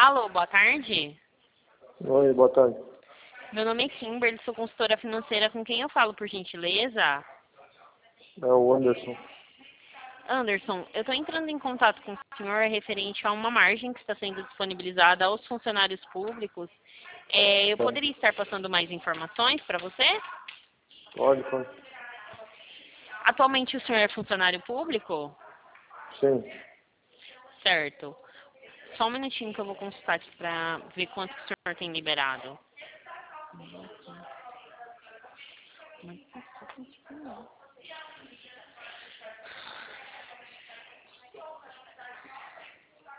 Alô, boa tarde. Oi, boa tarde. Meu nome é Kimberly, sou consultora financeira. Com quem eu falo, por gentileza? É o Anderson. Anderson, eu estou entrando em contato com o senhor referente a uma margem que está sendo disponibilizada aos funcionários públicos. Eu Tá. poderia estar passando mais informações para você? Pode. Atualmente o senhor é funcionário público? Sim. Certo. Só um minutinho que eu vou consultar aqui para ver quanto que o senhor tem liberado.